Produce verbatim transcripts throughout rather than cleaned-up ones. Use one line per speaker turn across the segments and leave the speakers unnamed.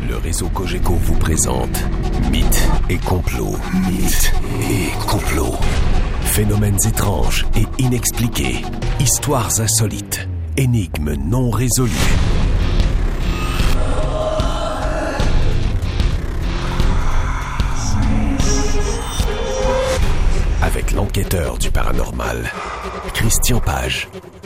Le réseau Cogeco vous présente Mythes et complots. Mythes et complots. Phénomènes étranges et inexpliqués. Histoires insolites. Énigmes non résolues. Avec l'enquêteur du paranormal, Christian Page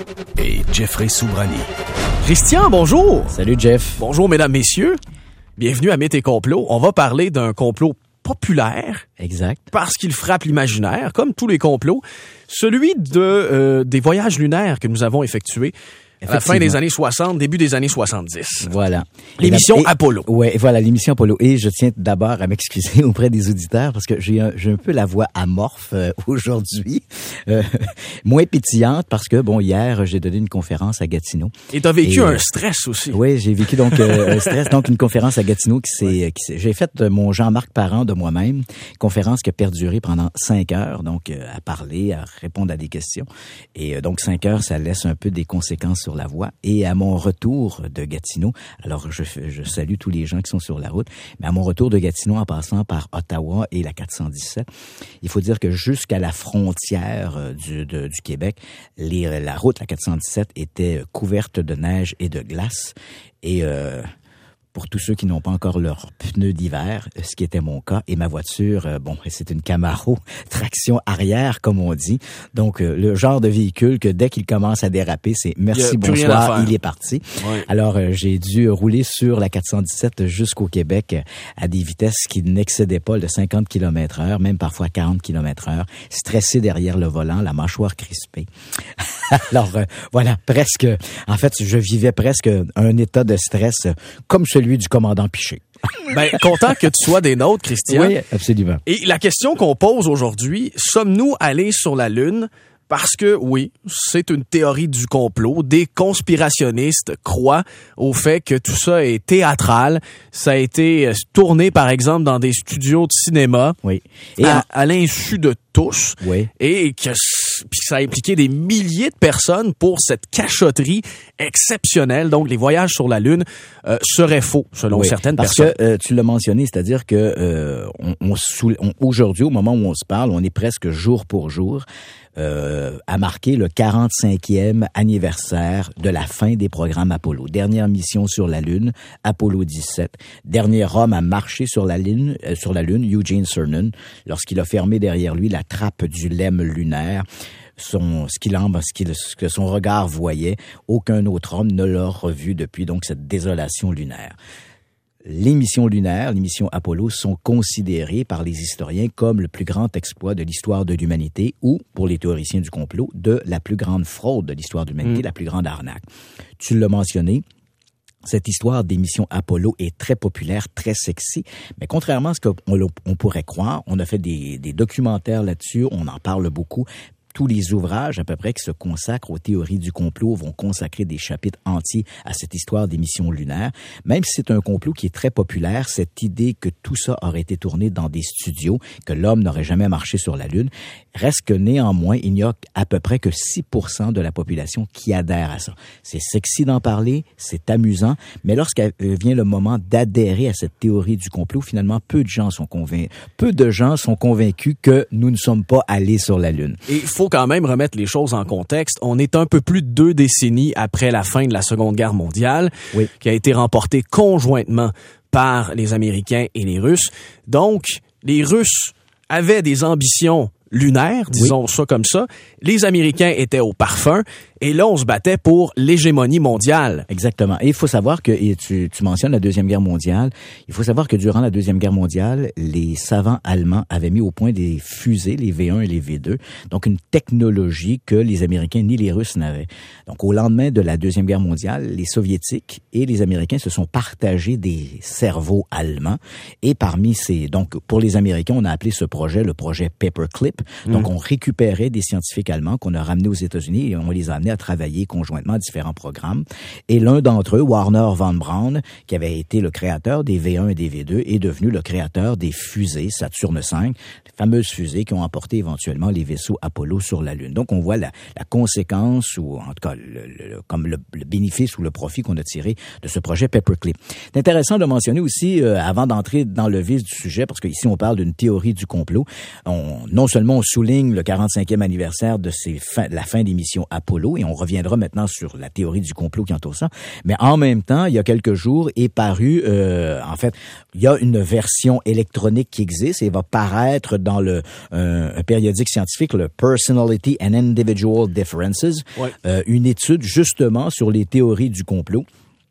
et Jeffrey Soubrani.
Christian, bonjour!
Salut Jeff.
Bonjour mesdames, messieurs. Bienvenue à Mythes et complots. On va parler d'un complot populaire.
Exact.
Parce qu'il frappe l'imaginaire, comme tous les complots. Celui de euh, des voyages lunaires que nous avons effectués à la fin des années soixante, début des années soixante-dix.
Voilà.
L'émission
et,
Apollo.
Ouais, voilà, l'émission Apollo. Et je tiens d'abord à m'excuser auprès des auditeurs parce que j'ai un, j'ai un peu la voix amorphe euh, aujourd'hui, euh, moins pétillante parce que, bon, hier, j'ai donné une conférence à Gatineau.
Et t'as vécu
et,
un stress aussi.
Oui, j'ai vécu donc euh, un stress, donc une conférence à Gatineau qui s'est, ouais. qui s'est, j'ai fait mon Jean-Marc Parent de moi-même, conférence qui a perduré pendant cinq heures, donc euh, à parler, à répondre à des questions. Et euh, donc cinq heures, ça laisse un peu des conséquences sur la voix. Et à mon retour de Gatineau, alors je, je salue tous les gens qui sont sur la route, mais à mon retour de Gatineau en passant par Ottawa et la quatre cent dix-sept, il faut dire que jusqu'à la frontière du, de, du Québec, les, la route, la quatre cent dix-sept, était couverte de neige et de glace. Et euh, pour tous ceux qui n'ont pas encore leurs pneus d'hiver, ce qui était mon cas, et ma voiture, euh, bon, c'est une Camaro, traction arrière, comme on dit. Donc, euh, le genre de véhicule que dès qu'il commence à déraper, c'est merci, bonsoir, il est parti. Ouais. Alors, euh, j'ai dû rouler sur la quatre cent dix-sept jusqu'au Québec à des vitesses qui n'excédaient pas le cinquante kilomètres heure, même parfois quarante kilomètres heure, stressé derrière le volant, la mâchoire crispée. Alors, euh, voilà, presque, en fait, je vivais presque un état de stress comme celui du commandant Piché.
Ben, content que tu sois des nôtres, Christian.
Oui, absolument.
Et la question qu'on pose aujourd'hui, sommes-nous allés sur la Lune? Parce que, oui, c'est une théorie du complot. Des conspirationnistes croient au fait que tout ça est théâtral. Ça a été tourné, par exemple, dans des studios de cinéma.
Oui.
Et à, à l'insu de tous.
Oui.
Et que puis ça a impliqué des milliers de personnes pour cette cachotterie exceptionnelle. Donc, les voyages sur la Lune euh, seraient faux, selon
oui,
certaines
parce
personnes.
Parce que, euh, tu l'as mentionné, c'est-à-dire que euh, on, on, on, aujourd'hui, au moment où on se parle, on est presque jour pour jour Euh, à marquer le quarante-cinquième anniversaire de la fin des programmes Apollo. Dernière mission sur la Lune, Apollo dix-sept. Dernier homme à marcher sur la Lune, euh, sur la Lune, Eugene Cernan, lorsqu'il a fermé derrière lui la trappe du lemme lunaire. Son, ce qu'il en, ce, qu'il, ce que son regard voyait, aucun autre homme ne l'a revu depuis donc cette désolation lunaire. Les missions lunaires, les missions Apollo sont considérées par les historiens comme le plus grand exploit de l'histoire de l'humanité ou, pour les théoriciens du complot, de la plus grande fraude de l'histoire de l'humanité, mmh. la plus grande arnaque. Tu l'as mentionné, cette histoire des missions Apollo est très populaire, très sexy, mais contrairement à ce qu'on on pourrait croire, on a fait des, des documentaires là-dessus, on en parle beaucoup. Tous les ouvrages, à peu près, qui se consacrent aux théories du complot vont consacrer des chapitres entiers à cette histoire des missions lunaires. Même si c'est un complot qui est très populaire, cette idée que tout ça aurait été tourné dans des studios, que l'homme n'aurait jamais marché sur la Lune, reste que néanmoins, il n'y a à peu près que six pour cent de la population qui adhère à ça. C'est sexy d'en parler, c'est amusant, mais lorsqu'il vient le moment d'adhérer à cette théorie du complot, finalement, peu de gens sont convaincus, peu de gens sont convaincus que nous ne sommes pas allés sur la Lune.
Et il faut quand même remettre les choses en contexte. On est un peu plus de deux décennies après la fin de la Seconde Guerre mondiale,
oui.
qui a été remportée conjointement par les Américains et les Russes. Donc, les Russes avaient des ambitions lunaires, disons oui. ça comme ça. Les Américains étaient au parfum. Et là, on se battait pour l'hégémonie mondiale.
Exactement. Et il faut savoir que, et tu, tu mentionnes la Deuxième Guerre mondiale, il faut savoir que durant la Deuxième Guerre mondiale, les savants allemands avaient mis au point des fusées, les V un et les V deux, donc une technologie que les Américains ni les Russes n'avaient. Donc au lendemain de la Deuxième Guerre mondiale, les Soviétiques et les Américains se sont partagés des cerveaux allemands. Et parmi ces, donc pour les Américains, on a appelé ce projet le projet Paperclip. Mmh. Donc, on récupérait des scientifiques allemands qu'on a ramenés aux États-Unis et on les a amenés à travailler conjointement à différents programmes. Et l'un d'entre eux, Warner von Braun, qui avait été le créateur des V un et des V deux, est devenu le créateur des fusées Saturne cinq, les fameuses fusées qui ont emporté éventuellement les vaisseaux Apollo sur la Lune. Donc, on voit la, la conséquence, ou en tout cas, le, le, comme le, le bénéfice ou le profit qu'on a tiré de ce projet Paperclip. C'est intéressant de mentionner aussi, euh, avant d'entrer dans le vif du sujet, parce qu'ici, on parle d'une théorie du complot, on, non seulement on souligne le quarante-cinquième anniversaire de ces fin, la fin des missions Apollo, et on reviendra maintenant sur la théorie du complot qui entoure ça, mais en même temps, il y a quelques jours, est paru, euh, en fait, il y a une version électronique qui existe et va paraître dans le euh, un périodique scientifique, le Personality and Individual Differences, ouais. euh, une étude justement sur les théories du complot.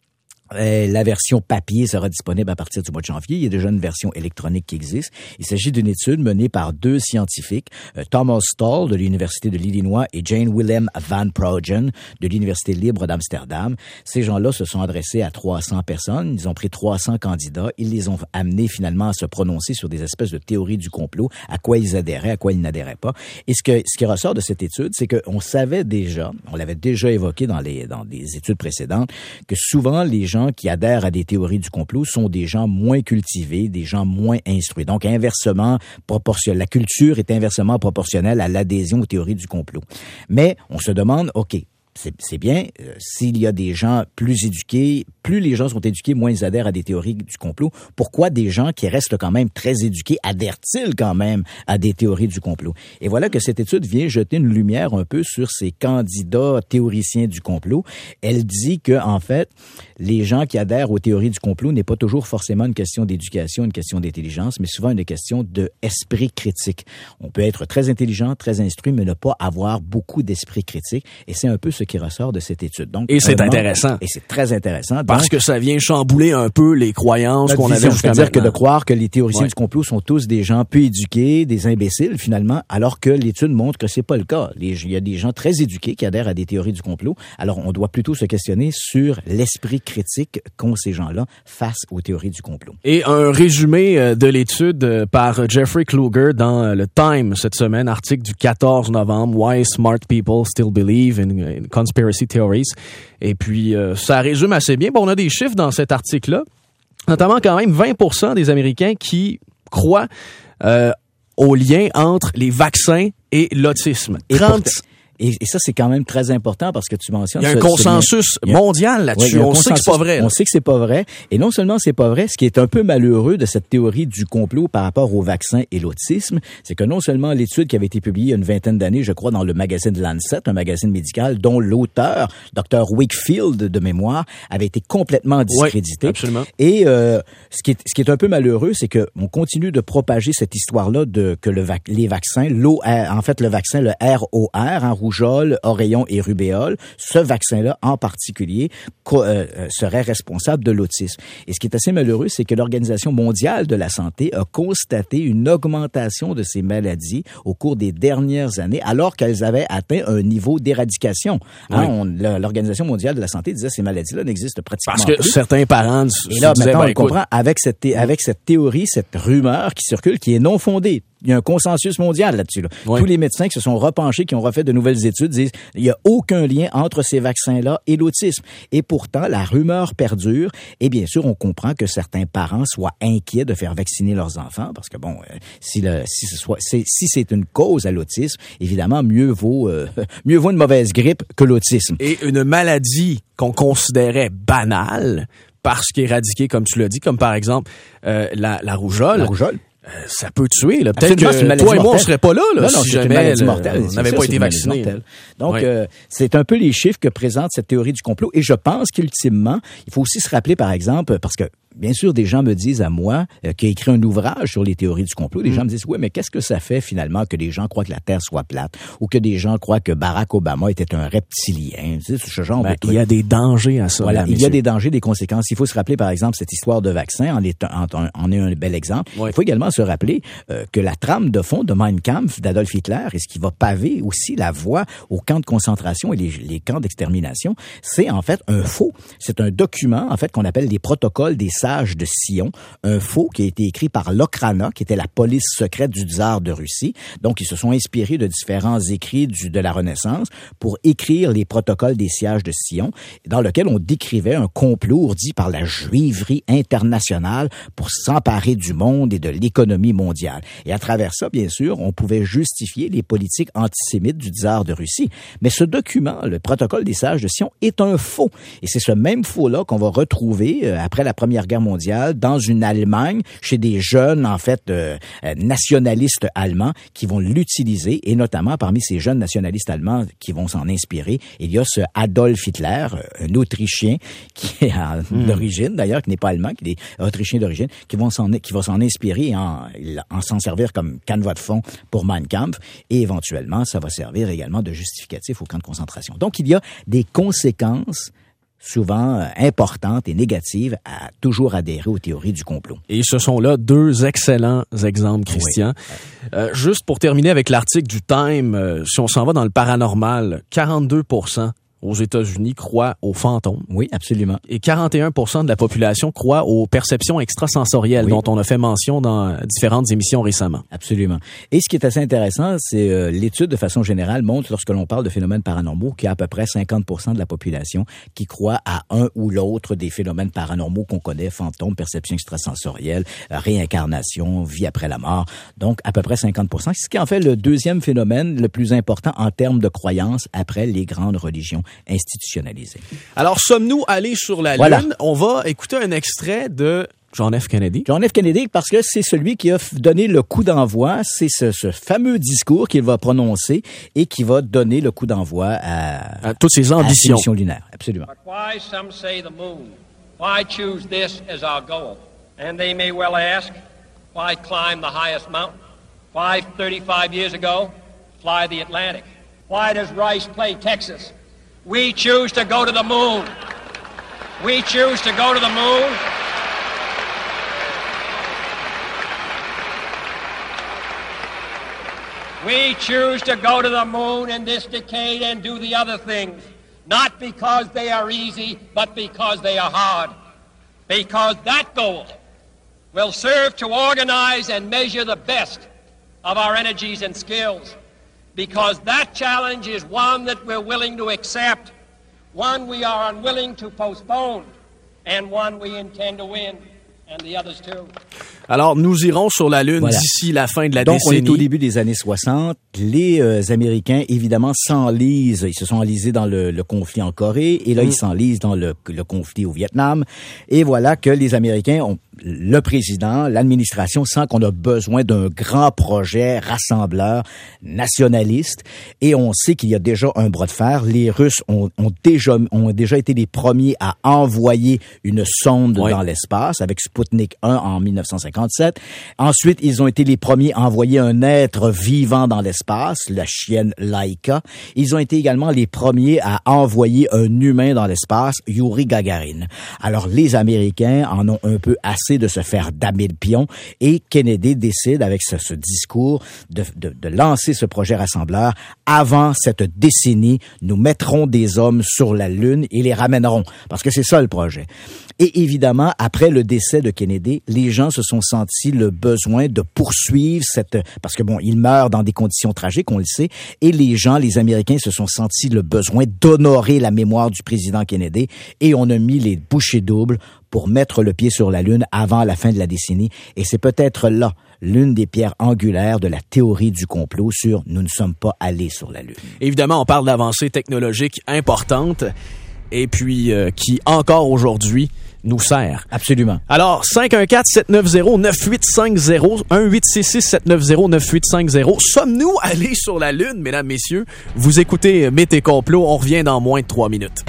Euh, la version papier sera disponible à partir du mois de janvier. Il y a déjà une version électronique qui existe. Il s'agit d'une étude menée par deux scientifiques, euh, Thomas Stahl de l'Université de l'Illinois et Jane Willem van Progen de l'Université libre d'Amsterdam. Ces gens-là se sont adressés à trois cents personnes. Ils ont pris trois cents candidats. Ils les ont amenés finalement à se prononcer sur des espèces de théories du complot, à quoi ils adhéraient, à quoi ils n'adhéraient pas. Et ce, que, ce qui ressort de cette étude, c'est qu'on savait déjà, on l'avait déjà évoqué dans les, dans des études précédentes, que souvent les gens qui adhèrent à des théories du complot sont des gens moins cultivés, des gens moins instruits. Donc, inversement proportionnel. La culture est inversement proportionnelle à l'adhésion aux théories du complot. Mais on se demande, OK, c'est, c'est bien, euh, s'il y a des gens plus éduqués, plus les gens sont éduqués, moins ils adhèrent à des théories du complot. Pourquoi des gens qui restent quand même très éduqués adhèrent-ils quand même à des théories du complot? Et voilà que cette étude vient jeter une lumière un peu sur ces candidats théoriciens du complot. Elle dit que, en fait, les gens qui adhèrent aux théories du complot n'est pas toujours forcément une question d'éducation, une question d'intelligence, mais souvent une question d'esprit critique. On peut être très intelligent, très instruit, mais ne pas avoir beaucoup d'esprit critique. Et c'est un peu ce qui ressort de cette étude. Donc,
et c'est
manque,
intéressant.
Et c'est très intéressant.
Parce que ça vient chambouler un peu les croyances qu'on avait jusqu'à maintenant.
C'est-à-dire que de croire que les théoriciens ouais. du complot sont tous des gens peu éduqués, des imbéciles finalement, alors que l'étude montre que c'est pas le cas. Il y a des gens très éduqués qui adhèrent à des théories du complot. Alors on doit plutôt se questionner sur l'esprit critique qu'ont ces gens-là face aux théories du complot.
Et un résumé de l'étude par Jeffrey Kluger dans le Time cette semaine, article du quatorze novembre, Why Smart People Still Believe in, in Conspiracy Theories. Et puis, euh, ça résume assez bien. Bon, on a des chiffres dans cet article-là, notamment quand même vingt pour cent des Américains qui croient euh, au lien entre les vaccins et l'autisme.
Et trente Et, et ça, c'est quand même très important parce que tu mentionnes...
Il y a un
ce,
consensus
ce,
mondial là-dessus.
Oui,
on sait que c'est pas vrai. Là.
On sait que c'est pas vrai. Et non seulement c'est pas vrai, ce qui est un peu malheureux de cette théorie du complot par rapport au vaccin et l'autisme, c'est que non seulement l'étude qui avait été publiée il y a une vingtaine d'années, je crois, dans le magazine Lancet, un magazine médical, dont l'auteur, docteur Wakefield de mémoire, avait été complètement discrédité.
Oui, absolument.
Et euh, ce, qui est, ce qui est un peu malheureux, c'est que on continue de propager cette histoire-là de que le vac- les vaccins, l'O R, en fait le vaccin, le R O R, en rougeole, oreillon et rubéole, ce vaccin-là en particulier co- euh, serait responsable de l'autisme. Et ce qui est assez malheureux, c'est que l'Organisation mondiale de la santé a constaté une augmentation de ces maladies au cours des dernières années, alors qu'elles avaient atteint un niveau d'éradication. Oui. Hein, on, l'Organisation mondiale de la santé disait que ces maladies-là n'existent pratiquement
Parce que
plus.
certains parents
Et là,
disaient,
maintenant,
ben,
on
écoute,
comprend avec cette, avec cette théorie, cette rumeur qui circule, qui est non fondée. Il y a un consensus mondial là-dessus. Là. Oui. Tous les médecins qui se sont repenchés, qui ont refait de nouvelles études, disent il n'y a aucun lien entre ces vaccins-là et l'autisme. Et pourtant, la rumeur perdure. Et bien sûr, on comprend que certains parents soient inquiets de faire vacciner leurs enfants, parce que bon, euh, si, le, si, ce soit, c'est, si c'est une cause à l'autisme, évidemment, mieux vaut, euh, mieux vaut une mauvaise grippe que l'autisme.
Et une maladie qu'on considérait banale, parce qu'éradiquée, comme tu l'as dit, comme par exemple euh, la, la rougeole.
La rougeole.
Euh, ça peut tuer. Là. Peut-être Absolument, que toi et moi, on serait pas là, là non, non, si jamais le, mortelle, on n'avait pas été vaccinés.
Donc,
ouais.
euh, c'est un peu les chiffres que présente cette théorie du complot. Et je pense qu'ultimement, il faut aussi se rappeler, par exemple, parce que bien sûr, des gens me disent à moi, euh, qui a écrit un ouvrage sur les théories du complot, des mmh. gens me disent, oui, mais qu'est-ce que ça fait finalement que des gens croient que la Terre soit plate ou que des gens croient que Barack Obama était un reptilien? Tu sais, ce genre
ben,
de truc.
Il y a des dangers à ça.
Voilà,
là,
il y a des dangers, des conséquences. Il faut se rappeler, par exemple, cette histoire de vaccin en est un, en, en est un bel exemple. Ouais. Il faut également se rappeler euh, que la trame de fond de Mein Kampf d'Adolf Hitler et ce qui va paver aussi la voie aux camps de concentration et les, les camps d'extermination, c'est en fait un faux. C'est un document, en fait, qu'on appelle les protocoles des Sages de Sion, un faux qui a été écrit par l'Okhrana, qui était la police secrète du tsar de Russie. Donc, ils se sont inspirés de différents écrits du, de la Renaissance pour écrire les protocoles des sièges de Sion, dans lequel on décrivait un complot ourdi par la juiverie internationale pour s'emparer du monde et de l'économie mondiale. Et à travers ça, bien sûr, on pouvait justifier les politiques antisémites du tsar de Russie. Mais ce document, le protocole des sages de Sion, est un faux. Et c'est ce même faux-là qu'on va retrouver euh, après la Première Guerre mondiale dans une Allemagne, chez des jeunes, en fait, euh, nationalistes allemands qui vont l'utiliser. Et notamment, parmi ces jeunes nationalistes allemands qui vont s'en inspirer, il y a ce Adolf Hitler, un Autrichien qui est en, mmh. d'origine, d'ailleurs, qui n'est pas allemand, qui est autrichien d'origine, qui vont s'en, qui va s'en inspirer et en, en s'en servir comme canevas de fond pour Mein Kampf. Et éventuellement, ça va servir également de justificatif au camp de concentration. Donc, il y a des conséquences souvent euh, importantes et négatives à toujours adhérer aux théories du complot.
Et ce sont là deux excellents exemples, Christian. Oui. Euh, juste pour terminer avec l'article du Time, euh, si on s'en va dans le paranormal, quarante-deux pour cent aux États-Unis croient aux fantômes.
Oui, absolument.
Et quarante et un pour cent de la population croit aux perceptions extrasensorielles, oui, dont on a fait mention dans différentes émissions récemment.
Absolument. Et ce qui est assez intéressant, c'est euh, l'étude de façon générale montre, lorsque l'on parle de phénomènes paranormaux, qu'il y a à peu près cinquante pour cent de la population qui croit à un ou l'autre des phénomènes paranormaux qu'on connaît, fantômes, perceptions extrasensorielles, réincarnation, vie après la mort. Donc, à peu près cinquante pour cent, ce qui en fait le deuxième phénomène le plus important en termes de croyances après les grandes religions institutionnalisé.
Alors, sommes-nous allés sur la
voilà.
Lune? On va écouter un extrait de John F. Kennedy.
John F. Kennedy, parce que c'est celui qui a donné le coup d'envoi, c'est ce, ce fameux discours qu'il va prononcer et qui va donner le coup d'envoi à,
à toutes ses ambitions.
À ses missions lunaires. Absolument.
But why some say the moon? Why choose this as our goal? And they may well ask, why climb the highest mountain? Why thirty-five years ago fly the Atlantic? Why does Rice play Texas? We choose to go to the moon. We choose to go to the moon. We choose to go to the moon in this decade and do the other things, not because they are easy, but because they are hard. Because that goal will serve to organize and measure the best of our energies and skills. Because that challenge is one that we're willing to accept, one we are unwilling to postpone, and one we intend to win, and the others too.
Alors, nous irons sur la Lune
voilà.
d'ici la fin de la
Donc,
décennie.
Donc, on est au début des années soixante. Les euh, Américains, évidemment, s'enlisent. Ils se sont enlisés dans le, le conflit en Corée. Et là, mmh. ils s'enlisent dans le, le conflit au Vietnam. Et voilà que les Américains ont... Le président, l'administration sent qu'on a besoin d'un grand projet rassembleur nationaliste. Et on sait qu'il y a déjà un bras de fer. Les Russes ont, ont, déjà, ont déjà été les premiers à envoyer une sonde oui. dans l'espace avec Sputnik un en dix-neuf cent cinquante-sept. Ensuite, ils ont été les premiers à envoyer un être vivant dans l'espace, la chienne Laika. Ils ont été également les premiers à envoyer un humain dans l'espace, Yuri Gagarin. Alors, les Américains en ont un peu assez de se faire damer le pion et Kennedy décide, avec ce, ce discours, de, de, de lancer ce projet rassembleur. Avant cette décennie, nous mettrons des hommes sur la Lune et les ramènerons. Parce que c'est ça le projet. Et évidemment, après le décès de Kennedy, les gens se sont sentis le besoin de poursuivre cette... Parce que bon, il meurt dans des conditions tragiques, on le sait, et les gens, les Américains, se sont sentis le besoin d'honorer la mémoire du président Kennedy, et on a mis les bouchées doubles pour mettre le pied sur la Lune avant la fin de la décennie. Et c'est peut-être là l'une des pierres angulaires de la théorie du complot sur « nous ne sommes pas allés sur la Lune ».
Évidemment, on parle d'avancées technologiques importantes et puis euh, qui, encore aujourd'hui, nous sert.
Absolument.
Alors, cinq un quatre, sept neuf zéro, neuf huit cinq zéro, un huit six six, sept neuf zéro, neuf huit cinq zéro. Sommes-nous allés sur la Lune, mesdames, messieurs? Vous écoutez Mythes et Complot. On revient dans moins de trois minutes.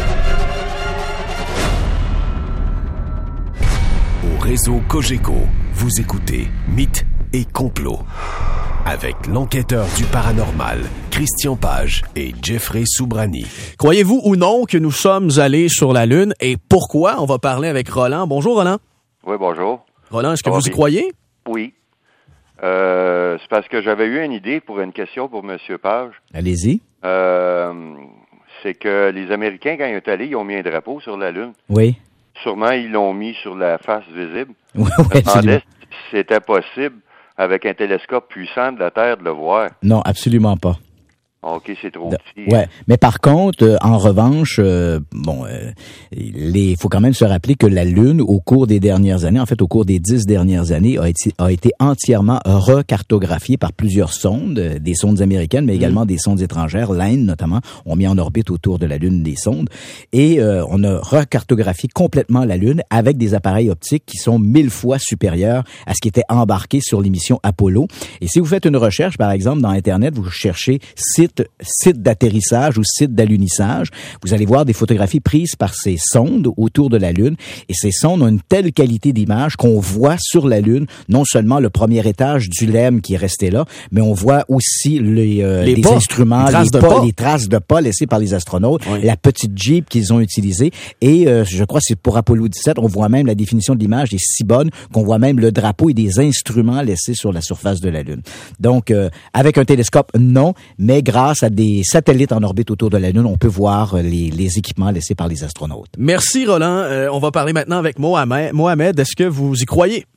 Au réseau Cogeco, vous écoutez Mythes et Complot. Avec l'enquêteur du paranormal, Christian Page et Jeffrey Soubrani.
Croyez-vous ou non que nous sommes allés sur la Lune et pourquoi? On va parler avec Roland. Bonjour, Roland.
Oui, bonjour.
Roland, est-ce que vous y
bien.
croyez?
Oui. Euh, c'est parce que j'avais eu une idée pour une question pour M. Page.
Allez-y.
Euh, c'est que les Américains, quand ils sont allés, ils ont mis un drapeau sur la Lune.
Oui.
sûrement ils l'ont mis sur la face visible.
Oui,
Je me
absolument.
demandais si c'était possible, avec un télescope puissant de la Terre, de le voir.
Non, absolument pas.
OK, c'est trop
De-
petit.
Ouais, mais par contre, euh, en revanche, euh, bon, euh, il faut quand même se rappeler que la Lune, au cours des dernières années, en fait, au cours des dix dernières années, a été, a été entièrement recartographiée par plusieurs sondes, euh, des sondes américaines, mais également des sondes étrangères. L'Inde, notamment, ont mis en orbite autour de la Lune des sondes, et euh, on a recartographié complètement la Lune avec des appareils optiques qui sont mille fois supérieurs à ce qui était embarqué sur l'émission Apollo. Et si vous faites une recherche, par exemple, dans Internet, vous cherchez site site d'atterrissage ou site d'alunissage, vous allez voir des photographies prises par ces sondes autour de la Lune, et ces sondes ont une telle qualité d'image qu'on voit sur la Lune non seulement le premier étage du L E M qui est resté là, mais on voit aussi les, euh,
Les
les
pas,
instruments,
les traces
les,
de
pas,
pas.
les traces de pas laissées par les astronautes,
Oui.
la petite Jeep qu'ils ont utilisée, et euh, je crois que c'est pour Apollo dix-sept, on voit même la définition de l'image est si bonne qu'on voit même le drapeau et des instruments laissés sur la surface de la Lune. Donc, euh, avec un télescope, non, mais grâce à des satellites en orbite autour de la Lune, on peut voir les, les équipements laissés par les astronautes.
Merci, Roland. Euh, on va parler maintenant avec Mohamed. Mohamed, est-ce que vous y croyez?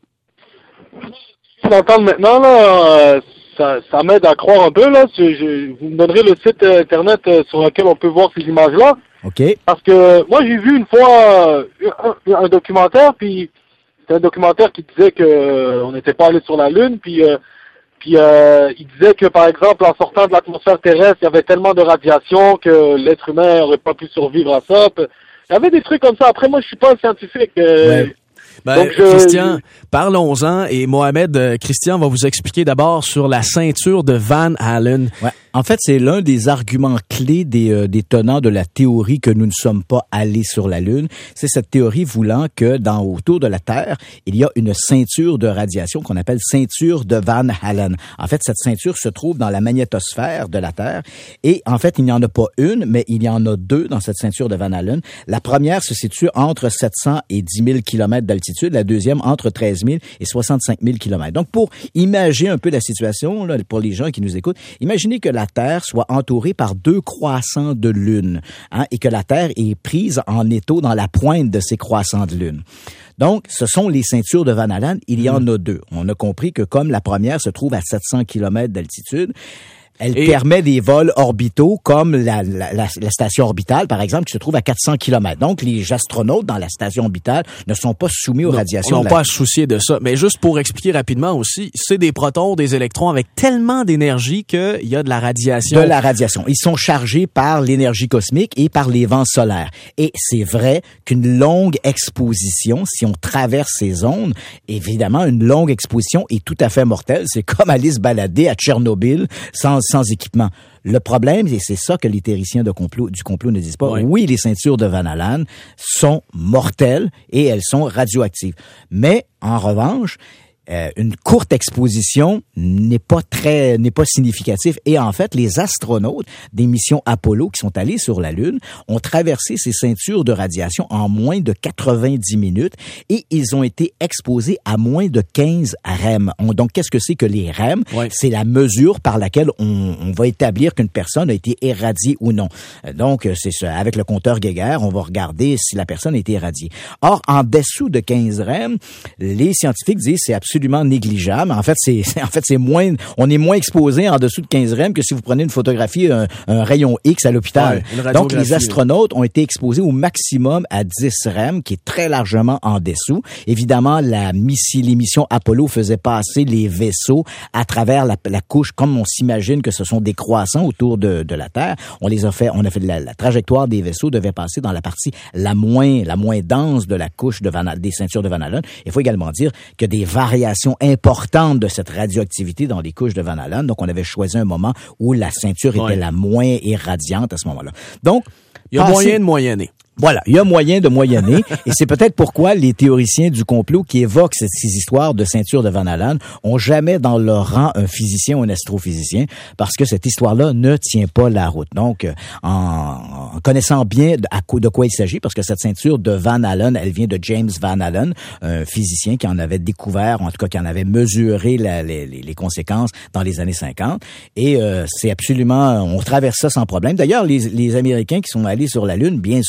D'entendre maintenant, là, euh, ça, ça m'aide à croire un peu, là. Je, je- vous me donnerez le site euh, Internet euh, sur lequel on peut voir ces images-là.
OK?
Parce que moi, j'ai vu une fois euh, un, un documentaire, puis c'était un documentaire qui disait que euh, on n'était pas allé sur la Lune, puis euh, puis euh, il disait que, par exemple, en sortant de l'atmosphère terrestre, il y avait tellement de radiation que l'être humain n'aurait pas pu survivre à ça. Il y avait des trucs comme ça. Après, moi, je suis pas un scientifique. euh,
Ouais.
Ben,
Donc, je-
Christian, parlons-en, et Mohamed, euh, Christian va vous expliquer d'abord sur la ceinture de Van Allen.
Ouais. En fait, c'est l'un des arguments clés des, euh, des tenants de la théorie que nous ne sommes pas allés sur la Lune. C'est cette théorie voulant que dans autour de la Terre, il y a une ceinture de radiation qu'on appelle ceinture de Van Allen. En fait, cette ceinture se trouve dans la magnétosphère de la Terre. Et en fait, il n'y en a pas une, mais il y en a deux dans cette ceinture de Van Allen. La première se situe entre sept cents et dix mille kilomètres d'altitude. La deuxième entre treize mille et soixante-cinq mille kilomètres. Donc, pour imaginer un peu la situation, là, pour les gens qui nous écoutent, imaginez que la Terre soit entourée par deux croissants de lune, hein, et que la Terre est prise en étau dans la pointe de ces croissants de lune. Donc, ce sont les ceintures de Van Allen. Il y en a deux. On a compris que comme la première se trouve à sept cents kilomètres d'altitude, elle
Et-
permet des vols orbitaux comme la, la, la, la station orbitale, par exemple, qui se trouve à quatre cents kilomètres. Donc, les astronautes dans la station orbitale ne sont pas soumis aux
Non,
radiations.
on n'a
de
pas
la...
à se soucier de ça. Mais juste pour expliquer rapidement aussi, c'est des protons, des électrons avec tellement d'énergie qu'il y a de la radiation.
De la radiation. Ils sont chargés par l'énergie cosmique et par les vents solaires. Et c'est vrai qu'une longue exposition, si on traverse ces ondes, évidemment, une longue exposition est tout à fait mortelle. C'est comme aller se balader à Tchernobyl sans, sans équipement. Le problème, et c'est ça que les théoriciens de complot, du complot ne disent pas,
Oui.
oui, les ceintures de Van Allen sont mortelles et elles sont radioactives. Mais, en revanche, Euh, une courte exposition n'est pas très, n'est pas significative. Et en fait, les astronautes des missions Apollo qui sont allés sur la Lune ont traversé ces ceintures de radiation en moins de quatre-vingt-dix minutes et ils ont été exposés à moins de quinze R E M. On, donc, qu'est-ce que c'est que les R E M?
Ouais.
C'est la mesure par laquelle on, on va établir qu'une personne a été irradiée ou non. Euh, Donc, c'est ça. Avec le compteur Geiger, on va regarder si la personne a été irradiée. Or, en dessous de quinze R E M, les scientifiques disent c'est absolument négligeable. En fait, c'est, en fait, c'est moins, on est moins exposé en dessous de quinze R E M que si vous prenez une photographie, un, un rayon X à l'hôpital.
Ouais, une
Donc,
radiographie,
les astronautes ont été exposés au maximum à dix R E M, qui est très largement en dessous. Évidemment, la mission, les missions Apollo faisaient passer les vaisseaux à travers la, la couche, comme on s'imagine que ce sont des croissants autour de, de la Terre. On les a fait, on a fait la, la trajectoire des vaisseaux devait passer dans la partie la moins, la moins dense de la couche de Van, des ceintures de Van Allen. Il faut également dire que des variations importantes de cette radioactivité dans les couches de Van Allen. Donc, on avait choisi un moment où la ceinture était
Ouais.
la moins irradiante à ce moment-là. Donc,
Il y a
passer-
moyen de moyenner.
Voilà, il y a moyen de moyenner et c'est peut-être pourquoi les théoriciens du complot qui évoquent ces, ces histoires de ceinture de Van Allen ont jamais dans leur rang un physicien ou un astrophysicien parce que cette histoire-là ne tient pas la route. Donc, euh, en, en connaissant bien de, à quoi, de quoi il s'agit, parce que cette ceinture de Van Allen, elle vient de James Van Allen, un physicien qui en avait découvert, en tout cas qui en avait mesuré la, les, les, les conséquences dans les années cinquante. Et euh, c'est absolument, on traverse ça sans problème. D'ailleurs, les, les Américains qui sont allés sur la Lune, bien sûr,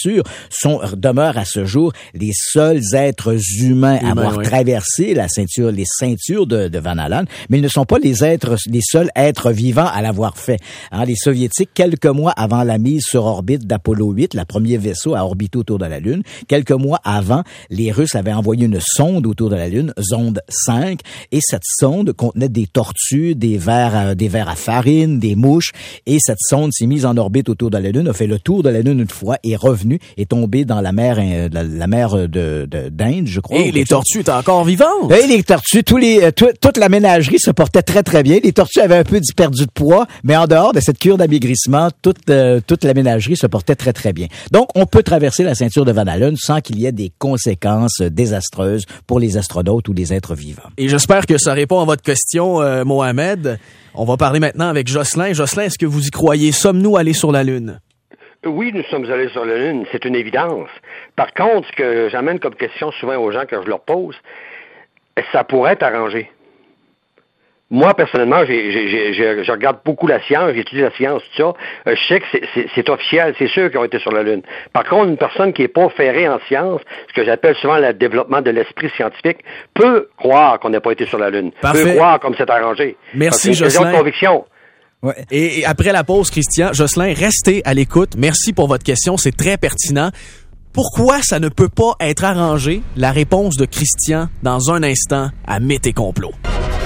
sont demeurent à ce jour les seuls êtres humains à avoir
oui.
traversé la ceinture, les ceintures de, de Van Allen, mais ils ne sont pas les êtres, les seuls êtres vivants à l'avoir fait. Hein, les Soviétiques, quelques mois avant la mise sur orbite d'Apollo huit, le premier vaisseau à orbiter autour de la Lune, quelques mois avant, les Russes avaient envoyé une sonde autour de la Lune, sonde cinq, et cette sonde contenait des tortues, des vers, à, des vers à farine, des mouches, et cette sonde s'est mise en orbite autour de la Lune, a fait le tour de la Lune une fois, est revenue, est tombée dans la mer, la, la mer de, de, d'Inde, je crois.
Et les tortues étaient encore vivantes.
Et les tortues, tous les, tout, toute la ménagerie se portait très très bien. Les tortues avaient un peu perdu de poids, mais en dehors de cette cure d'amaigrissement, toute, euh, toute la ménagerie se portait très très bien. Donc, on peut traverser la ceinture de Van Allen sans qu'il y ait des conséquences désastreuses pour les astronautes ou les êtres vivants.
Et j'espère que ça répond à votre question, euh, Mohamed. On va parler maintenant avec Jocelyn. Jocelyn, est-ce que vous y croyez? Sommes-nous allés sur la Lune?
Oui, nous sommes allés sur la Lune, c'est une évidence. Par contre, ce que j'amène comme question souvent aux gens quand je leur pose, ça pourrait être arrangé. Moi, personnellement, j'ai, j'ai, j'ai, je regarde beaucoup la science, j'étudie la science, tout ça. Euh, je sais que c'est, c'est, c'est officiel, c'est sûr qu'ils ont été sur la Lune. Par contre, une personne qui n'est pas ferrée en science, ce que j'appelle souvent le développement de l'esprit scientifique, peut croire qu'on n'a pas été sur la Lune.
Parfait.
Peut croire comme c'est arrangé.
Merci,
c'est une
Jocelyn.
de conviction.
Ouais. Et, et après la pause, Christian, Jocelyn, restez à l'écoute. Merci pour votre question, c'est très pertinent. Pourquoi ça ne peut pas être arrangé? La réponse de Christian dans un instant à Mythes et Complots.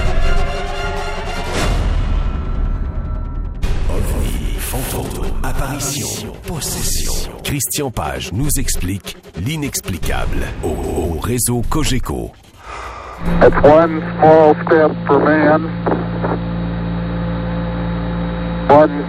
Apparition, possession. Christian Page nous explique l'inexplicable au, au réseau Cogeco.
It's one small step for man, one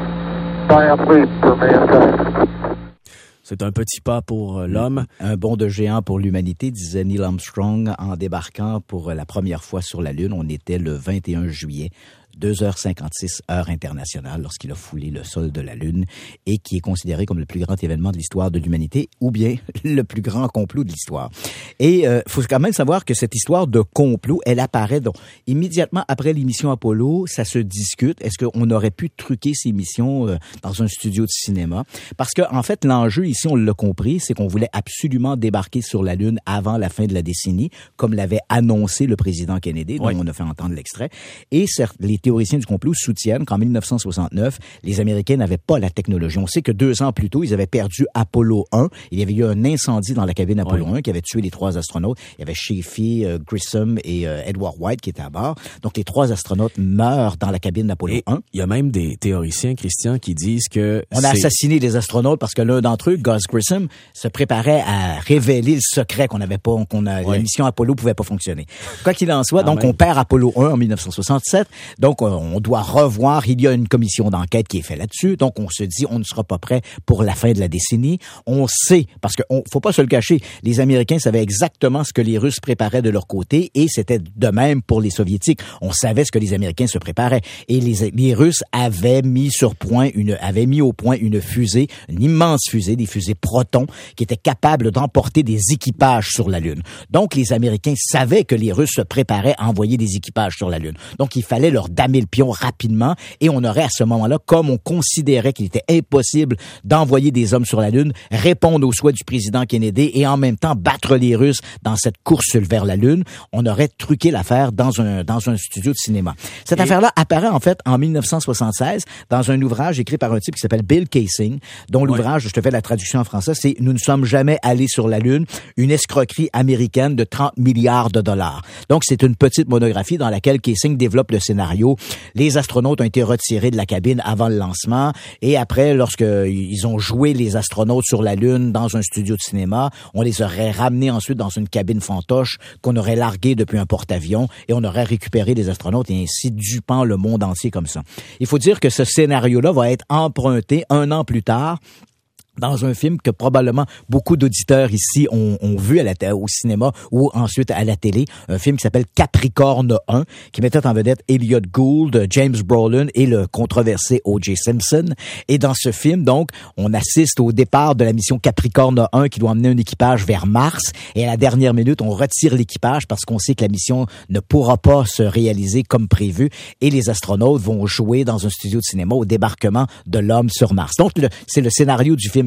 giant leap for mankind.
C'est un petit pas pour l'homme.
Un bond de géant pour l'humanité, disait Neil Armstrong en débarquant pour la première fois sur la Lune. On était le vingt et un juillet. deux heures cinquante-six, heure internationale, lorsqu'il a foulé le sol de la Lune et qui est considéré comme le plus grand événement de l'histoire de l'humanité ou bien le plus grand complot de l'histoire. Et il euh, faut quand même savoir que cette histoire de complot, elle apparaît donc immédiatement après l'émission Apollo, ça se discute. Est-ce qu'on aurait pu truquer ces missions euh, dans un studio de cinéma? Parce que en fait, l'enjeu ici, on l'a compris, c'est qu'on voulait absolument débarquer sur la Lune avant la fin de la décennie, comme l'avait annoncé le président Kennedy, dont
oui.
on a fait entendre l'extrait. Et certes, les théoriciens du complot soutiennent qu'en mille neuf cent soixante-neuf, les Américains n'avaient pas la technologie. On sait que deux ans plus tôt, ils avaient perdu Apollo un. Il y avait eu un incendie dans la cabine Apollo oui. un qui avait tué les trois astronautes. Il y avait Chaffee, euh, Grissom et euh, Edward White qui étaient à bord. Donc, les trois astronautes meurent dans la cabine d'Apollo
et
un.
Il y a même des théoriciens, Christian, qui disent que...
On a assassiné les astronautes parce que l'un d'entre eux, Gus Grissom, se préparait à révéler le secret qu'on n'avait pas, qu'on a, oui. la mission Apollo pouvait pas fonctionner. Quoi qu'il en soit, ah, donc, même. on perd Apollo un en mille neuf cent soixante-sept. Donc, on doit revoir, il y a une commission d'enquête qui est faite là-dessus, donc on se dit on ne sera pas prêt pour la fin de la décennie. On sait, parce que on, faut pas se le cacher, les Américains savaient exactement ce que les Russes préparaient de leur côté et c'était de même pour les Soviétiques. On savait ce que les Américains se préparaient et les, les Russes avaient mis sur point une, avaient mis au point une fusée, une immense fusée, des fusées Proton, qui étaient capables d'emporter des équipages sur la Lune. Donc les Américains savaient que les Russes se préparaient à envoyer des équipages sur la Lune. Donc il fallait leur damer le pion rapidement et on aurait à ce moment-là, comme on considérait qu'il était impossible d'envoyer des hommes sur la Lune, répondre aux souhaits du président Kennedy et en même temps battre les Russes dans cette course vers la Lune, on aurait truqué l'affaire dans un dans un studio de cinéma. Cette et... affaire-là apparaît en fait en mille neuf cent soixante-seize dans un ouvrage écrit par un type qui s'appelle Bill Kaysing, dont l'ouvrage, ouais. je te fais la traduction en français, c'est « Nous ne sommes jamais allés sur la Lune, une escroquerie américaine de trente milliards de dollars ». Donc c'est une petite monographie dans laquelle Kaysing développe le scénario. Les astronautes ont été retirés de la cabine avant le lancement et après, lorsqu'ils ont joué les astronautes sur la Lune dans un studio de cinéma, on les aurait ramenés ensuite dans une cabine fantoche qu'on aurait larguée depuis un porte-avions et on aurait récupéré les astronautes et ainsi dupant le monde entier comme ça. Il faut dire que ce scénario-là va être emprunté un an plus tard dans un film que probablement beaucoup d'auditeurs ici ont, ont vu à la, au cinéma ou ensuite à la télé, un film qui s'appelle Capricorne un, qui mettait en vedette Elliot Gould, James Brolin et le controversé O J Simpson. Et dans ce film, donc, on assiste au départ de la mission Capricorne un qui doit emmener un équipage vers Mars. Et à la dernière minute, on retire l'équipage parce qu'on sait que la mission ne pourra pas se réaliser comme prévu. Et les astronautes vont jouer dans un studio de cinéma au débarquement de l'homme sur Mars. Donc, le, c'est le scénario du film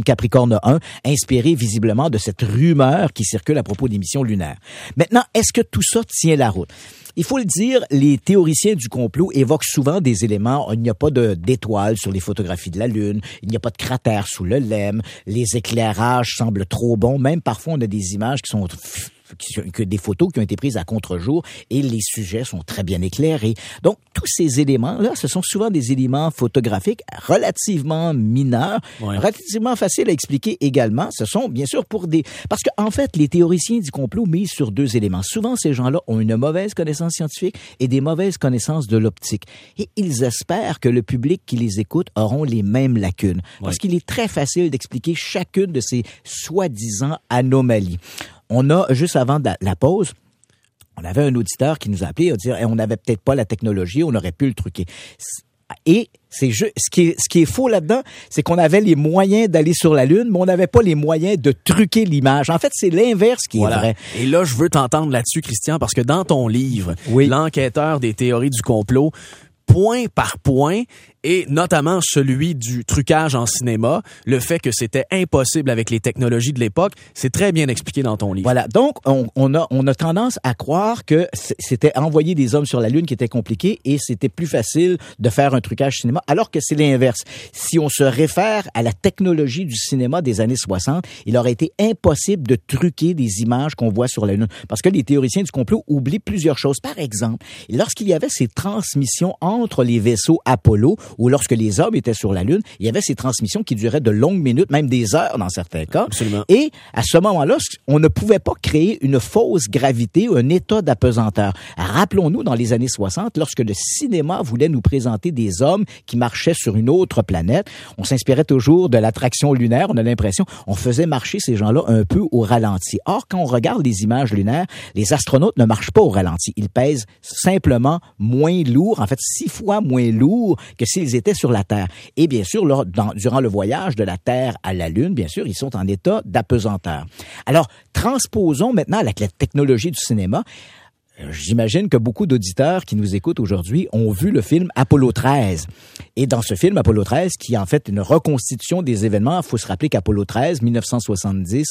film Capricorne un, inspiré visiblement de cette rumeur qui circule à propos des missions lunaires. Maintenant, est-ce que tout ça tient la route? Il faut le dire, les théoriciens du complot évoquent souvent des éléments. Il n'y a pas de, d'étoiles sur les photographies de la Lune. Il n'y a pas de cratère sous le L E M. Les éclairages semblent trop bons. Même parfois, on a des images qui sont... que des photos qui ont été prises à contre-jour et les sujets sont très bien éclairés. Donc, tous ces éléments-là, ce sont souvent des éléments photographiques relativement mineurs, ouais. relativement faciles à expliquer également. Ce sont, bien sûr, pour des... Parce qu'en en fait, les théoriciens du complot misent sur deux éléments. Souvent, ces gens-là ont une mauvaise connaissance scientifique et des mauvaises connaissances de l'optique. Et ils espèrent que le public qui les écoute auront les mêmes lacunes. Ouais. Parce qu'il est très facile d'expliquer chacune de ces soi-disant anomalies. On a, juste avant la pause, on avait un auditeur qui nous a appelé, à dire, on n'avait peut-être pas la technologie, on aurait pu le truquer. Et c'est juste, ce qui est, ce qui est faux là-dedans, c'est qu'on avait les moyens d'aller sur la Lune, mais on n'avait pas les moyens de truquer l'image. En fait, c'est l'inverse qui voilà. est vrai.
Et là, je veux t'entendre là-dessus, Christian, parce que dans ton livre, oui. L'enquêteur des théories du complot, point par point, et notamment celui du trucage en cinéma, le fait que c'était impossible avec les technologies de l'époque, c'est très bien expliqué dans ton livre.
Voilà, donc on, on a on a tendance à croire que c'était envoyer des hommes sur la Lune qui était compliqué et c'était plus facile de faire un trucage cinéma, alors que c'est l'inverse. Si on se réfère à la technologie du cinéma des années soixante, il aurait été impossible de truquer des images qu'on voit sur la Lune, parce que les théoriciens du complot oublient plusieurs choses. Par exemple, lorsqu'il y avait ces transmissions entre les vaisseaux Apollo, ou lorsque les hommes étaient sur la Lune, il y avait ces transmissions qui duraient de longues minutes, même des heures dans certains cas.
Absolument.
Et à ce moment-là, on ne pouvait pas créer une fausse gravité ou un état d'apesanteur. Rappelons-nous, dans les années soixante, lorsque le cinéma voulait nous présenter des hommes qui marchaient sur une autre planète, on s'inspirait toujours de l'attraction lunaire. On a l'impression, on faisait marcher ces gens-là un peu au ralenti. Or, quand on regarde les images lunaires, les astronautes ne marchent pas au ralenti. Ils pèsent simplement moins lourd, en fait six fois moins lourd que s'ils étaient sur la Terre. Et bien sûr, là, dans, durant le voyage de la Terre à la Lune, bien sûr, ils sont en état d'apesanteur. Alors, transposons maintenant avec la technologie du cinéma. J'imagine que beaucoup d'auditeurs qui nous écoutent aujourd'hui ont vu le film Apollo treize. Et dans ce film Apollo treize, qui est en fait une reconstitution des événements, il faut se rappeler qu'Apollo treize, dix-neuf cent soixante-dix,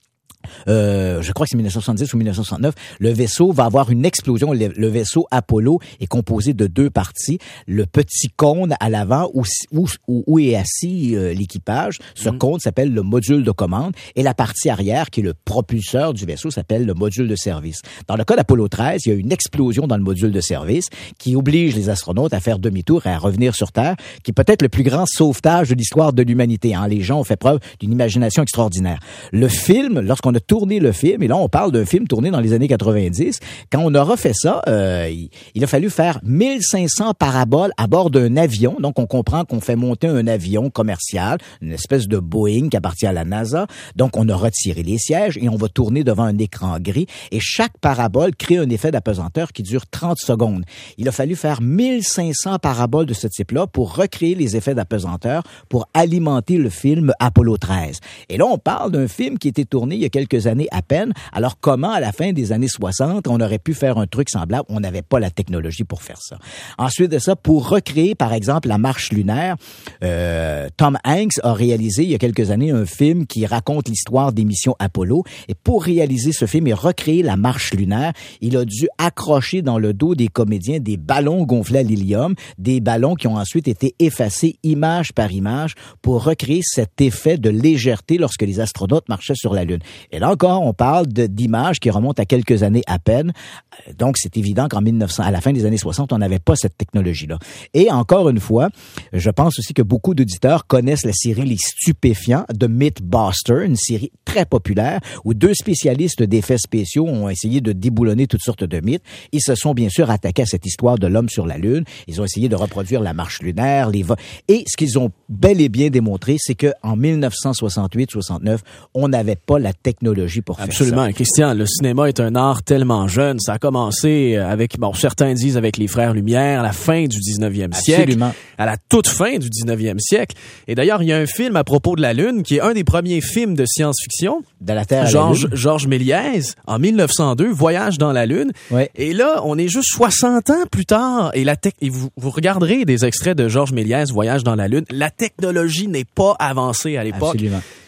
Euh, je crois que c'est dix-neuf cent soixante-dix ou dix-neuf cent soixante-neuf, le vaisseau va avoir une explosion. Le, le vaisseau Apollo est composé de deux parties. Le petit cône à l'avant où, où, où est assis euh, l'équipage, ce mmh. cône s'appelle le module de commande, et la partie arrière, qui est le propulseur du vaisseau, s'appelle le module de service. Dans le cas d'Apollo treize, il y a une explosion dans le module de service qui oblige les astronautes à faire demi-tour et à revenir sur Terre, qui est peut-être le plus grand sauvetage de l'histoire de l'humanité. Hein. Les gens ont fait preuve d'une imagination extraordinaire. Le film, lorsqu'on on a tourné le film, et là on parle d'un film tourné dans les années quatre-vingt-dix, quand on a refait ça, euh, il, il a fallu faire mille cinq cents paraboles à bord d'un avion. Donc on comprend qu'on fait monter un avion commercial, une espèce de Boeing qui appartient à la NASA. Donc on a retiré les sièges et on va tourner devant un écran gris, et chaque parabole crée un effet d'apesanteur qui dure trente secondes. Il a fallu faire mille cinq cents paraboles de ce type-là pour recréer les effets d'apesanteur, pour alimenter le film Apollo treize. Et là on parle d'un film qui était tourné il y a quelques quelques années à peine. Alors, comment, à la fin des années soixante, on aurait pu faire un truc semblable? On n'avait pas la technologie pour faire ça. Ensuite de ça, pour recréer, par exemple, la marche lunaire, euh, Tom Hanks a réalisé il y a quelques années un film qui raconte l'histoire des missions Apollo. Et pour réaliser ce film et recréer la marche lunaire, il a dû accrocher dans le dos des comédiens des ballons gonflés à l'hélium, des ballons qui ont ensuite été effacés image par image pour recréer cet effet de légèreté lorsque les astronautes marchaient sur la Lune. Et là encore, on parle de, d'images qui remontent à quelques années à peine. Donc, c'est évident qu'en mille neuf cents, à la fin des années soixante, on n'avait pas cette technologie-là. Et encore une fois, je pense aussi que beaucoup d'auditeurs connaissent la série Les Stupéfiants de Mythbusters, une série très populaire où deux spécialistes d'effets spéciaux ont essayé de déboulonner toutes sortes de mythes. Ils se sont bien sûr attaqués à cette histoire de l'homme sur la Lune. Ils ont essayé de reproduire la marche lunaire, les vols. Et ce qu'ils ont bel et bien démontré, c'est qu'en mille neuf cent soixante-huit soixante-neuf, on n'avait pas la technologie pour faire
Absolument.
ça.
Absolument. Christian, le cinéma est un art tellement jeune. Ça a commencé avec, bon, certains disent avec les Frères Lumière, à la fin du dix-neuvième siècle.
Absolument.
À la toute fin du dix-neuvième siècle. Et d'ailleurs, il y a un film à propos de la Lune qui est un des premiers films de science-fiction.
De la Terre à
Georges,
la Lune.
Georges Méliès, en mille neuf cent deux, Voyage dans la Lune.
Ouais.
Et là, on est juste soixante ans plus tard. Et, la tec- et vous, vous regarderez des extraits de Georges Méliès, Voyage dans la Lune. La technologie n'est pas avancée à l'époque.
Absolument.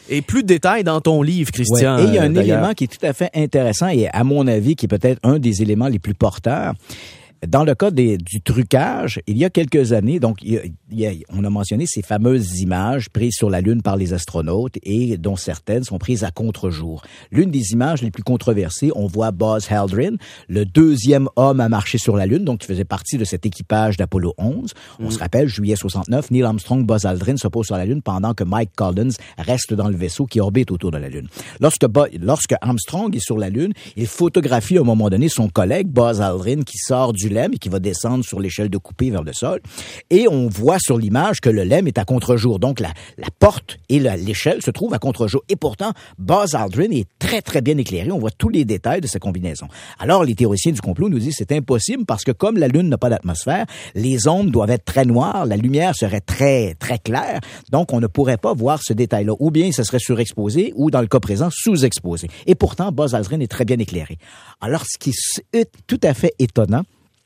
Et plus de détails dans ton livre, Christian.
Ouais. Et il y a un
euh,
élément qui est tout à fait intéressant et à mon avis qui est peut-être un des éléments les plus porteurs. Dans le cas des, du trucage, il y a quelques années, donc il y a, il y a, on a mentionné ces fameuses images prises sur la Lune par les astronautes et dont certaines sont prises à contre-jour. L'une des images les plus controversées, on voit Buzz Aldrin, le deuxième homme à marcher sur la Lune, donc qui faisait partie de cet équipage d'Apollo onze. On mmh. se rappelle, juillet soixante-neuf, Neil Armstrong, Buzz Aldrin se pose sur la Lune pendant que Mike Collins reste dans le vaisseau qui orbite autour de la Lune. Lorsque, lorsque Armstrong est sur la Lune, il photographie à un moment donné son collègue Buzz Aldrin qui sort du lemme et qui va descendre sur l'échelle de coupée vers le sol. Et on voit sur l'image que le lemme est à contre-jour. Donc, la, la porte et la, l'échelle se trouvent à contre-jour. Et pourtant, Buzz Aldrin est très, très bien éclairé. On voit tous les détails de sa combinaison. Alors, les théoriciens du complot nous disent que c'est impossible parce que comme la Lune n'a pas d'atmosphère, les ombres doivent être très noires, la lumière serait très, très claire. Donc, on ne pourrait pas voir ce détail-là. Ou bien, ce serait surexposé ou, dans le cas présent, sous-exposé. Et pourtant, Buzz Aldrin est très bien éclairé. Alors, ce qui est tout à fait étonnant,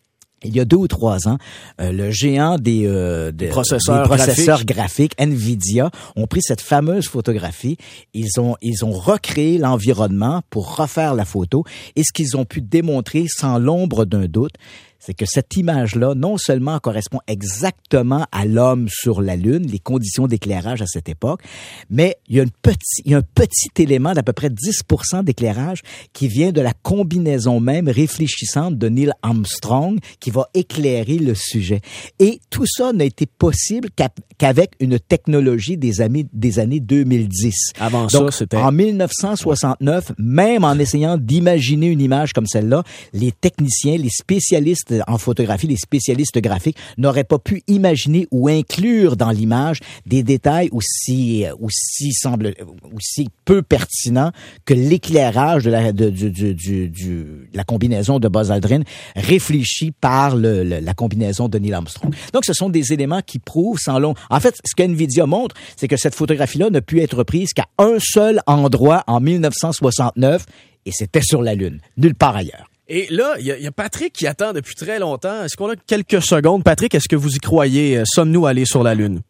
il y a deux ou trois ans, euh, le géant des, euh, des,
processeurs,
des processeurs
graphiques.
graphiques, Nvidia, ont pris cette fameuse photographie. Ils ont, ils ont recréé l'environnement pour refaire la photo. Et ce qu'ils ont pu démontrer sans l'ombre d'un doute, c'est que cette image-là, non seulement correspond exactement à l'homme sur la Lune, les conditions d'éclairage à cette époque, mais il y a, une petit, il y a un petit élément d'à peu près dix pour cent d'éclairage qui vient de la combinaison même réfléchissante de Neil Armstrong qui va éclairer le sujet. Et tout ça n'a été possible qu'avec une technologie des années, des années deux mille dix.
Avant
Donc,
ça, c'était...
en dix-neuf cent soixante-neuf, même en essayant d'imaginer une image comme celle-là, les techniciens, les spécialistes en photographie, les spécialistes graphiques n'auraient pas pu imaginer ou inclure dans l'image des détails aussi aussi semble aussi peu pertinents que l'éclairage de la de, du, du, du, du la combinaison de Buzz Aldrin réfléchi par le, le, la combinaison de Neil Armstrong. Donc ce sont des éléments qui prouvent sans long. En fait, ce qu'NVIDIA montre, c'est que cette photographie-là n'a pu être prise qu'à un seul endroit en dix-neuf cent soixante-neuf et c'était sur la Lune, nulle part ailleurs.
Et là, il y, y a Patrick qui attend depuis très longtemps. Est-ce qu'on a quelques secondes? Patrick, est-ce que vous y croyez? Sommes-nous allés sur la Lune?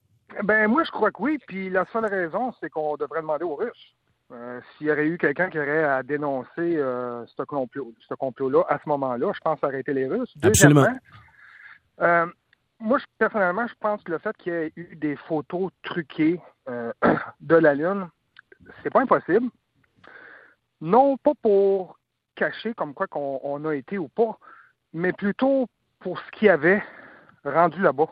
Ben moi, je crois que oui. Puis la seule raison, c'est qu'on devrait demander aux Russes. Euh, s'il y aurait eu quelqu'un qui aurait à dénoncer euh, ce complot, ce complot-là, à ce moment-là, je pense arrêter les Russes.
Absolument.
Euh, moi, je, personnellement, je pense que le fait qu'il y ait eu des photos truquées euh, de la Lune, c'est pas impossible. Non pas pour caché comme quoi qu'on on a été ou pas, mais plutôt pour ce qu'il y avait rendu là-bas.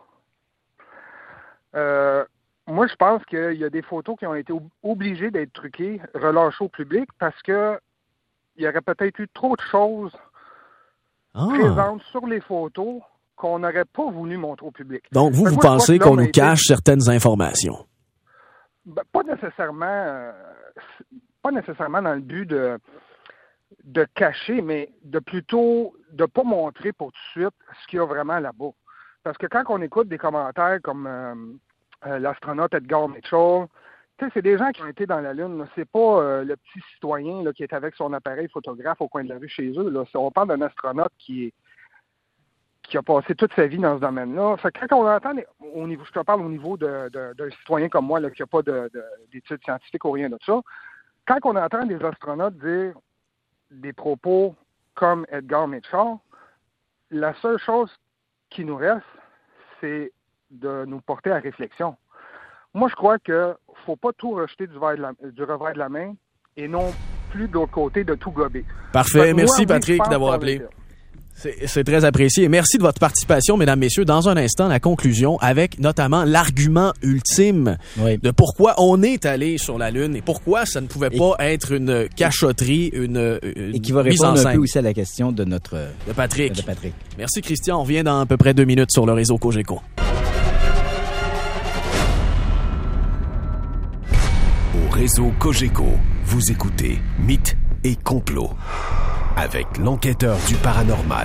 Euh, moi, je pense qu'il y a des photos qui ont été ob- obligées d'être truquées, relâchées au public, parce que il y aurait peut-être eu trop de choses ah. présentes sur les photos qu'on n'aurait pas voulu montrer au public.
Donc, vous,
fait
vous
moi,
pensez qu'on nous
été...
cache certaines informations?
Ben, pas nécessairement, euh, pas nécessairement dans le but de de cacher, mais de plutôt de pas montrer pour tout de suite ce qu'il y a vraiment là-bas. Parce que quand on écoute des commentaires comme euh, euh, l'astronaute Edgar Mitchell, tu sais, c'est des gens qui ont été dans la Lune. Là. C'est pas euh, le petit citoyen là, qui est avec son appareil photographe au coin de la rue chez eux. Là. On parle d'un astronaute qui est qui a passé toute sa vie dans ce domaine-là. Fait que quand on entend, au niveau, je te parle au niveau de, de, d'un citoyen comme moi là, qui n'a pas de, de, d'études scientifiques ou rien de ça, quand on entend des astronautes dire des propos comme Edgar Mitchell, la seule chose qui nous reste, c'est de nous porter à réflexion. Moi, je crois qu'il ne faut pas tout rejeter du, de la, du revers de la main et non plus de l'autre côté de tout gober.
Parfait. Merci, moi, Patrick, oui, d'avoir appelé. C'est, c'est très apprécié. Merci de votre participation, mesdames, messieurs. Dans un instant, la conclusion avec notamment l'argument ultime oui. de pourquoi on est allé sur la Lune et pourquoi ça ne pouvait pas et, être une cachotterie, une, une
et qui va
mise en
répondre
scène.
un peu aussi à la question de notre
de Patrick.
De Patrick.
Merci, Christian. On revient dans à peu près deux minutes sur le réseau Cogeco.
Au réseau Cogeco, vous écoutez Mythes et Complots avec l'enquêteur du paranormal,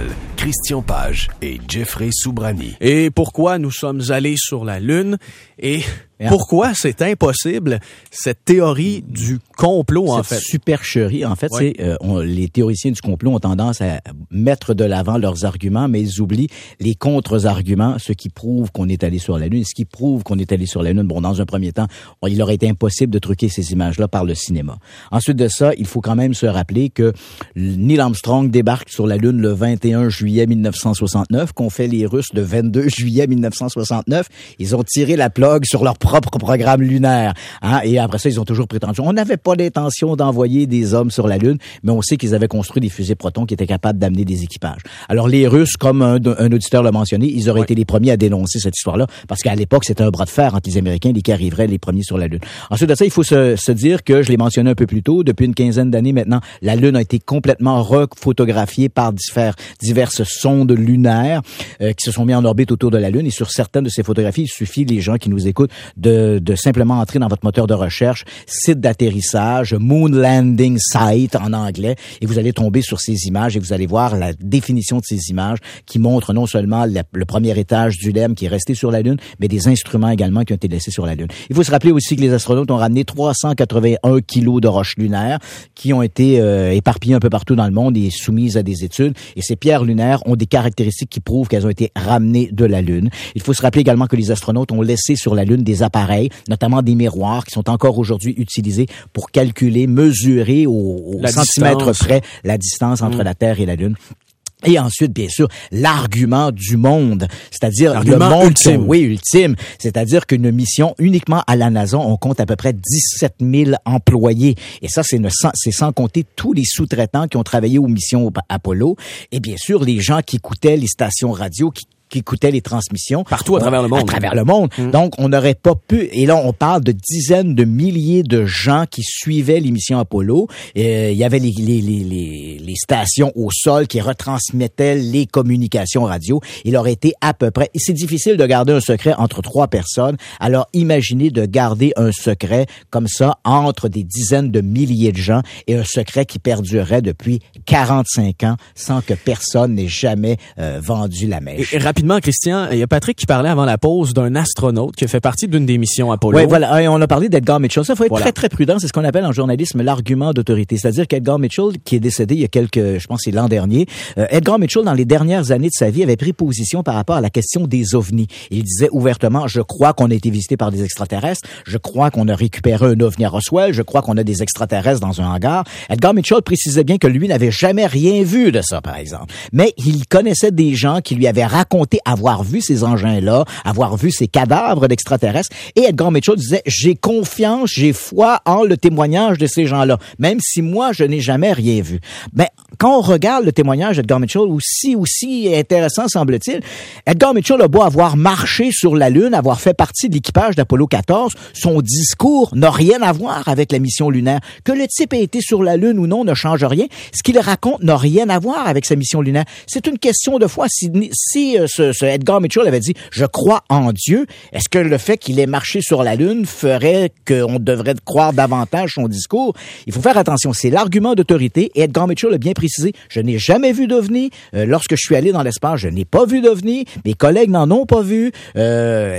Christian Page et Jeffrey Soubrani.
Et pourquoi nous sommes allés sur la Lune et
Yeah.
pourquoi c'est impossible, cette théorie du complot, en
Cette
fait.
supercherie, en fait,
Ouais.
c'est euh, on, les théoriciens du complot ont tendance à mettre de l'avant leurs arguments, mais ils oublient les contre-arguments, ce qui prouve qu'on est allé sur la Lune, ce qui prouve qu'on est allé sur la Lune. Bon, dans un premier temps, on, il aurait été impossible de truquer ces images-là par le cinéma. Ensuite de ça, il faut quand même se rappeler que Neil Armstrong débarque sur la Lune le vingt et un juillet mille neuf cent soixante-neuf, qu'ont fait les Russes le vingt-deux juillet mille neuf cent soixante-neuf. Ils ont tiré la plug sur leur propre programme lunaire. Hein? Et après ça, ils ont toujours prétendu. On n'avait pas l'intention d'envoyer des hommes sur la Lune, mais on sait qu'ils avaient construit des fusées Proton qui étaient capables d'amener des équipages. Alors les Russes, comme un, un auditeur l'a mentionné, ils auraient
Ouais.
été les premiers à dénoncer cette histoire-là, parce qu'à l'époque, c'était un bras de fer entre les Américains et qui arriveraient les premiers sur la Lune. Ensuite de ça, il faut se, se dire que, je l'ai mentionné un peu plus tôt, depuis une quinzaine d'années maintenant, la Lune a été complètement refotographiée par divers, diverses sondes lunaires euh, qui se sont mis en orbite autour de la Lune. Et sur certaines de ces photographies, il suffit, les gens qui nous écoutent, de de simplement entrer dans votre moteur de recherche, site d'atterrissage, Moon Landing Site en anglais, et vous allez tomber sur ces images et vous allez voir la définition de ces images qui montrent non seulement la, le premier étage du L E M qui est resté sur la Lune, mais des instruments également qui ont été laissés sur la Lune. Il faut se rappeler aussi que les astronautes ont ramené trois cent quatre-vingt-un kilos de roches lunaires qui ont été euh, éparpillées un peu partout dans le monde et soumises à des études. Et ces pierres lunaires ont des caractéristiques qui prouvent qu'elles ont été ramenées de la Lune. Il faut se rappeler également que les astronautes ont laissé sur la Lune des appareils, notamment des miroirs qui sont encore aujourd'hui utilisés pour calculer, mesurer au, au
La
centimètre
distance.
près la distance entre
Mm.
la Terre et la Lune. Et ensuite, bien sûr, l'argument du monde, c'est-à-dire le
L'argument
monde,
ultime.
oui, ultime, c'est-à-dire qu'une mission uniquement à la NASA, on compte à peu près dix-sept mille employés. Et ça, c'est, ne, sans, c'est sans compter tous les sous-traitants qui ont travaillé aux missions Apollo. Et bien sûr, les gens qui écoutaient les stations radio, qui qui écoutaient les transmissions.
Partout à travers le monde.
À travers le monde.
Mm.
Donc, on n'aurait pas pu... Et là, on parle de dizaines de milliers de gens qui suivaient l'émission Apollo. Et, il y avait les, les, les, les, les stations au sol qui retransmettaient les communications radio. Il aurait été à peu près... Et c'est difficile de garder un secret entre trois personnes. Alors, imaginez de garder un secret comme ça entre des dizaines de milliers de gens et un secret qui perdurerait depuis quarante-cinq ans sans que personne n'ait jamais euh, vendu la mèche.
Et, et rapidement, Christian, il y a Patrick qui parlait avant la pause d'un astronaute qui a fait partie d'une des missions Apollo.
Oui, voilà. Et on a parlé d'Edgar Mitchell. Ça, il faut être
Voilà.
très, très prudent. C'est ce qu'on appelle en journalisme l'argument d'autorité. C'est-à-dire qu'Edgar Mitchell, qui est décédé il y a quelques, je pense c'est l'an dernier, euh, Edgar Mitchell, dans les dernières années de sa vie, avait pris position par rapport à la question des ovnis. Il disait ouvertement, je crois qu'on a été visité par des extraterrestres. Je crois qu'on a récupéré un ovni à Roswell. Je crois qu'on a des extraterrestres dans un hangar. Edgar Mitchell précisait bien que lui n'avait jamais rien vu de ça, par exemple. Mais il connaissait des gens qui lui avaient raconté avoir vu ces engins-là, avoir vu ces cadavres d'extraterrestres. Et Edgar Mitchell disait, j'ai confiance, j'ai foi en le témoignage de ces gens-là, même si moi, je n'ai jamais rien vu. Mais quand on regarde le témoignage d'Edgar Mitchell, aussi, aussi intéressant semble-t-il, Edgar Mitchell a beau avoir marché sur la Lune, avoir fait partie de l'équipage d'Apollo quatorze, son discours n'a rien à voir avec la mission lunaire. Que le type ait été sur la Lune ou non ne change rien. Ce qu'il raconte n'a rien à voir avec sa mission lunaire. C'est une question de foi. Si, si euh, ce, ce Edgar Mitchell avait dit « Je crois en Dieu », est-ce que le fait qu'il ait marché sur la Lune ferait qu'on devrait croire davantage son discours? Il faut faire attention. C'est l'argument d'autorité. Et Edgar Mitchell a bien précisé « Je n'ai jamais vu d'ovni. Euh, lorsque je suis allé dans l'espace, je n'ai pas vu d'ovni. Mes collègues n'en ont pas vu. Euh, »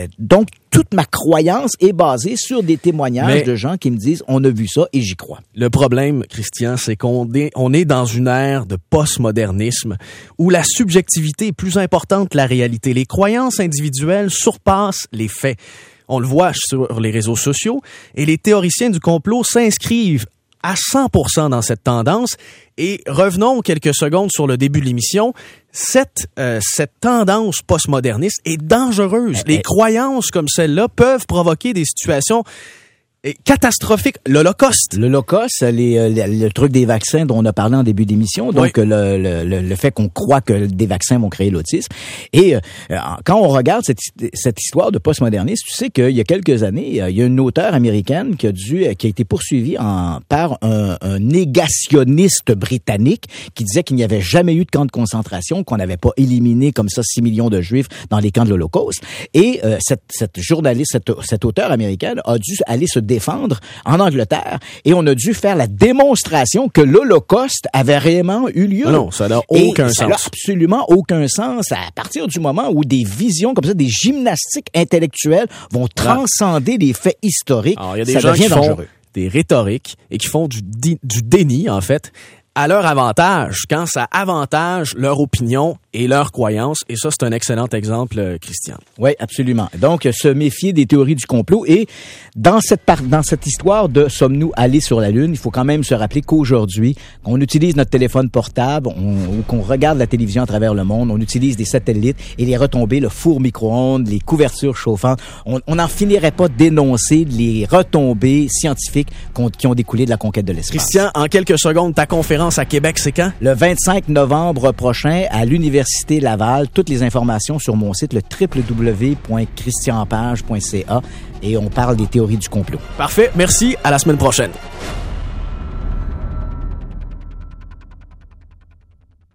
Donc, toute ma croyance est basée sur des témoignages
Mais-
de gens qui me disent « On a vu ça et j'y crois ».
Le problème, Christian, c'est qu'on est, on est dans une ère de postmodernisme où la subjectivité est plus importante que la réalité. Les croyances individuelles surpassent les faits. On le voit sur les réseaux sociaux et les théoriciens du complot s'inscrivent à cent pour cent dans cette tendance. Et revenons quelques secondes sur le début de l'émission. Cette, euh, cette tendance postmoderniste est dangereuse.
Eh,
Les
eh.
croyances comme celle-là peuvent provoquer des situations eh, catastrophiques. L'Holocauste.
L'Holocauste, les, euh, le, le truc des vaccins dont on a parlé en début d'émission, donc
Oui.
le, le, le, le fait qu'on croit que des vaccins vont créer l'autisme. Et euh, quand on regarde cette, cette histoire de postmodernisme, tu sais qu'il y a quelques années, il y a une auteure américaine qui a dû, qui a été poursuivie en, par un, un négationniste britannique qui disait qu'il n'y avait jamais eu de camp de concentration, qu'on n'avait pas éliminé comme ça six millions de Juifs dans les camps de l'Holocauste. Et euh, cette, cette journaliste, cette, cette auteure américaine a dû aller se défendre défendre en Angleterre et on a dû faire la démonstration que l'Holocauste avait réellement eu lieu.
Non, ça n'a aucun
et
sens.
Ça n'a absolument aucun sens à partir du moment où des visions comme ça, des gymnastiques intellectuelles vont transcender les faits historiques.
Alors, il y a des
ça
gens
devient
qui
dangereux.
font des rhétoriques et qui font du, di- du déni, en fait, à leur avantage, quand ça avantage leur opinion et leur croyance. Et ça, c'est un excellent exemple, euh, Christian.
Oui, absolument. Donc, se méfier des théories du complot. Et dans cette part, dans cette histoire de sommes-nous allés sur la Lune, il faut quand même se rappeler qu'aujourd'hui, qu'on utilise notre téléphone portable on, ou qu'on regarde la télévision à travers le monde, on utilise des satellites et les retombées, le four micro-ondes, les couvertures chauffantes. On n'en finirait pas d'énoncer les retombées scientifiques qui ont découlé de la conquête de l'espace.
Christian, en quelques secondes, ta conférence à Québec, c'est quand?
Le vingt-cinq novembre prochain à l'Université Laval. Toutes les informations sur mon site, le w w w point christian page point c a, et on parle des théories du complot.
Parfait. Merci. À la semaine prochaine.